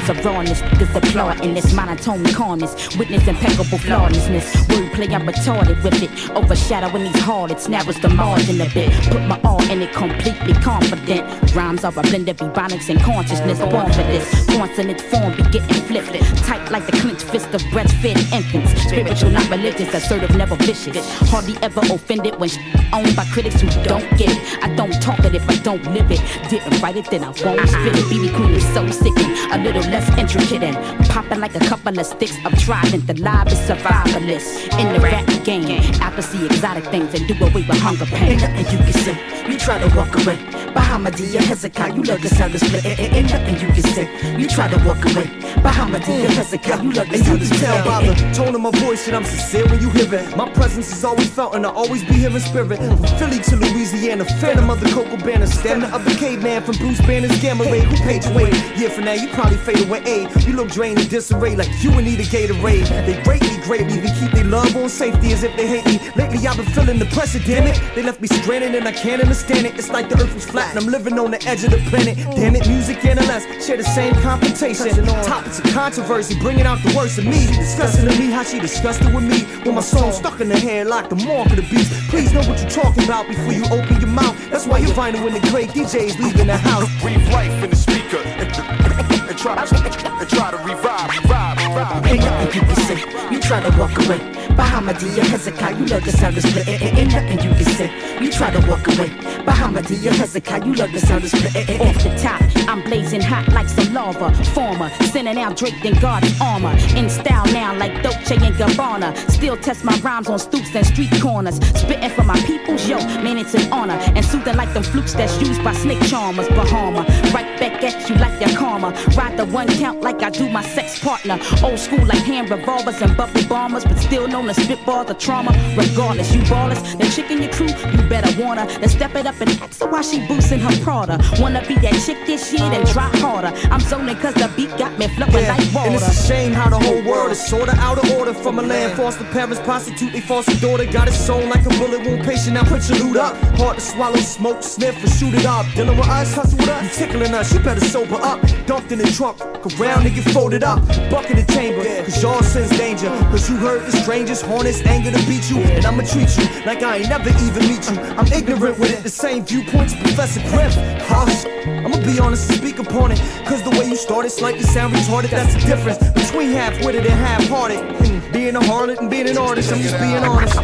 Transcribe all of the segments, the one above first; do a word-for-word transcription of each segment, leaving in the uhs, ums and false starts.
bars of rawness, niggas applaud in this monotone calmness. Witness impeccable flawlessness. Wordplay, I'm retarded with it. Overshadowing these harlots, narrows the margin a bit. Put my all in it, completely confident. Rhymes are a blend of ebonics and consciousness. Born for this, consonant form be getting flipped. Tight like the clenched fist of breastfed infants. Spiritual, not religious, assertive, never vicious. Hardly ever offended when owned by critics who don't get it. I don't talk it if I don't live it. Didn't write it, then I won't spit it. B B Queen is so sickening, a little less intricate and popping like a couple of sticks of trident. The live is survivalist in the rap game. Out to see exotic things and do away with hunger pain. Ain't nothing you can say, you try to walk away. Bahamadia, Hezekiah, you love the sound of split. Ain't nothing you can say, you try to walk away. Bahamadia, Hezekiah, you love the sound of split. And you can tell by the tone of my voice that I'm sincere when you hear it. My presence is always felt and I always be here in spirit. From Philly to Louisiana, phantom of the Cocoa Banner, stamina of the caveman from Bruce Banner's Gamma Ray. Who paid your way? Yeah, for now you probably fade away. Ay, you look drained and disarray like you would need a Gatorade. They rate me greatly, they keep their love on safety as if they hate me. Lately I've been feeling the pressure, damn it. They left me stranded and I can't understand it. It's like the earth was flat and I'm living on the edge of the planet. Damn it, music and less share the same confrontation. Topics of controversy, bringing out the worst of me. Discussing to me how she disgusted with me. With my song stuck in her hair like the mark of the beast. Please know what you're talking about before you open your mouth. That's why you're finding when the great D Js leaving the house. Breathe life in the speaker and, and, try, and try to revive, revive, revive. Ain't nothing you can say, you try to walk away. Bahamadia, Hezekiah, you love the sound of split. Ain't nothing you can say, you try to walk away. Bahamadia, Hezekiah, you love the sound of split. Off the top, I'm blazing hot like some lava. Former, sending out draped in Guardian armor. In style now like Dolce and Gabbana. Still test my rhymes on stoops and street corners. Spitting for my peoples, yo, man, it's an honor. And soothing like them flukes that's used by snake charmers. Bahama, right back at you like that karma. Ride the one count like I do my sex partner. Old school like hand revolvers and bubble bombers, but still known to spitball the trauma. Regardless, you ballers, the chick in your crew, you better want her. Then step it up and ask her why she boosting her Prada. Wanna be that chick this year and try harder. I'm zoning cause the beat got me flowing yeah, like water. And it's a shame how the whole world is sorta out of order. From a land, foster parents prostitute they foster daughter. Got it sewn like a bullet wound patient, now put your loot up. Hard to swallow, smoke, sniff, or shoot it up. Dealing with us, hustle with us, you tickling us, you better sober up. Dumped in the trunk, around and get folded up. Buck in the chamber, cause y'all sense danger. Cause you heard the strangers, harness anger to beat you. And I'ma treat you like I ain't never even meet you. I'm ignorant with it, the same viewpoints Professor Griff. Hush, I'ma be honest and speak upon it. Cause the way you started slightly sound retarded. That's the difference between half-witted and half-hearted. Being a harlot and being an artist, I'm just being honest.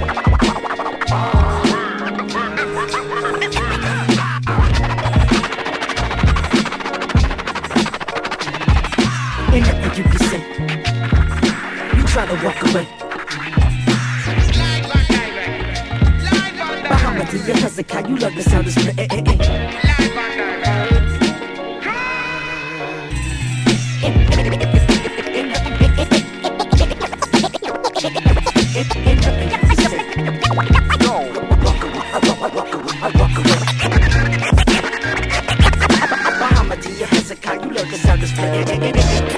Ain't nothing you can say, you try to walk away. Bahamadia, Hezekiah, you love the sound of split. Ain't nothing you can say. No, walk away, I walk, I walk away, I walk away. Bahamadia, Hezekiah, you love the sound of split.